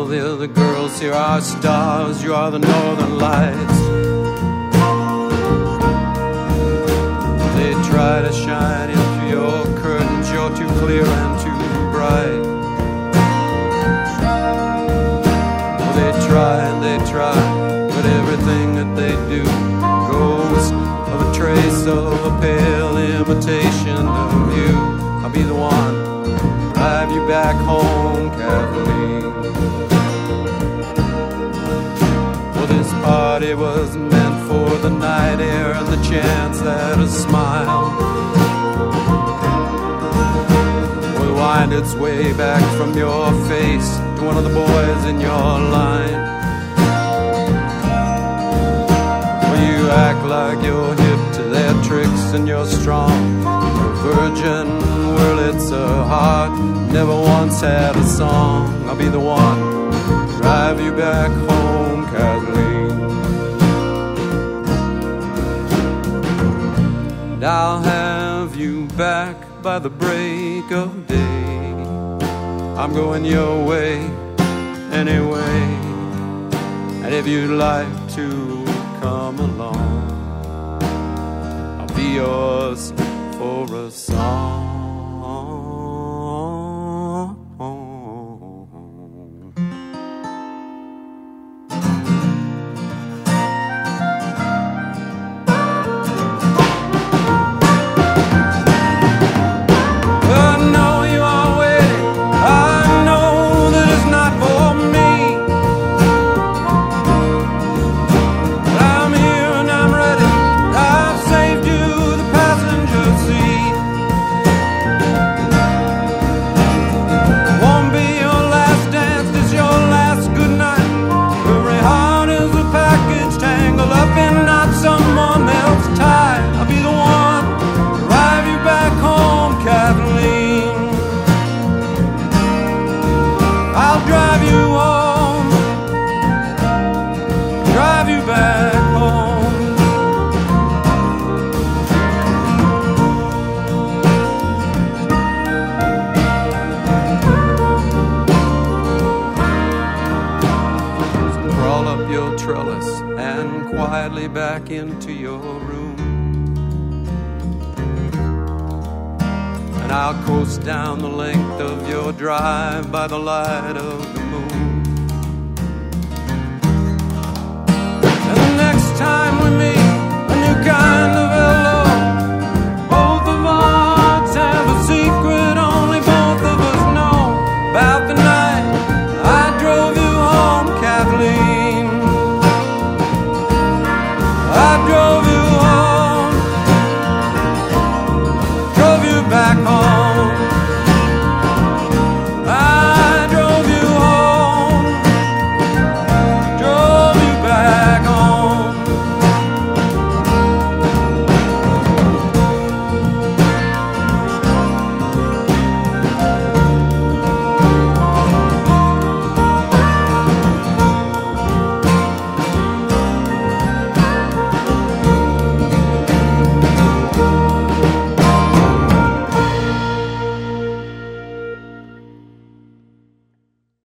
they're the girls, here are stars, you are the northern lights. They try to shine into your curtains, you're too clear and too bright. Well, they try, but everything that they do goes of a trace of a pale imitation of you. I'll be the one to drive you back home, Kathleen. Well, this party was meant for the night air and the chance that a smile will wind its way back from your face to one of the boys in your line. Well, you act like you're hip to their tricks and you're strong, you're a virgin. Well, it's a heart never once had a song. I'll be the one to drive you back home, Kathleen. And I'll have you back by the break of day. I'm going your way anyway. And if you'd like to come along, I'll be yours for a song. Back into your room, and I'll coast down the length of your drive by the light of the moon. And the next time we meet, a new kind of